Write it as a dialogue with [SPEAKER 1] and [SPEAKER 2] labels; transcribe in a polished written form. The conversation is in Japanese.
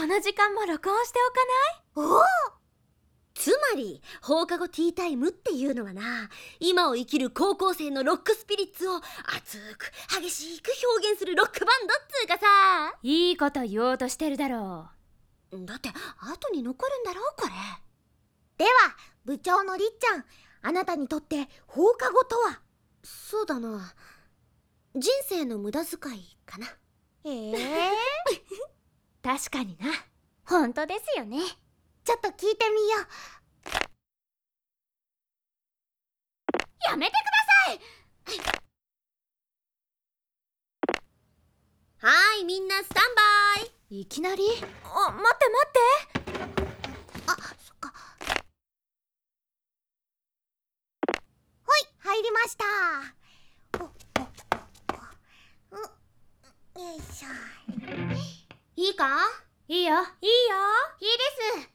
[SPEAKER 1] この時間も録音しておかない？
[SPEAKER 2] おお、つまり放課後ティータイムっていうのはな、今を生きる高校生のロックスピリッツを熱く激しく表現するロックバンドっつうかさ。
[SPEAKER 1] いいこと言おうとしてるだろ
[SPEAKER 2] だって後に残るんだろこれ。
[SPEAKER 3] では部長のりっちゃん、あなたにとって放課後とは？
[SPEAKER 2] そうだな、人生の無駄遣いかな。
[SPEAKER 1] 確かにな。本当ですよね。
[SPEAKER 3] ちょっと聞いてみよう。
[SPEAKER 1] やめてください。
[SPEAKER 2] はーい、みんなスタンバイ。
[SPEAKER 1] いきなり？待って待って。
[SPEAKER 3] あ、そっか。ほい、入りました。よいしょ。
[SPEAKER 2] いいか？
[SPEAKER 1] いいよいいよ。
[SPEAKER 2] いいです。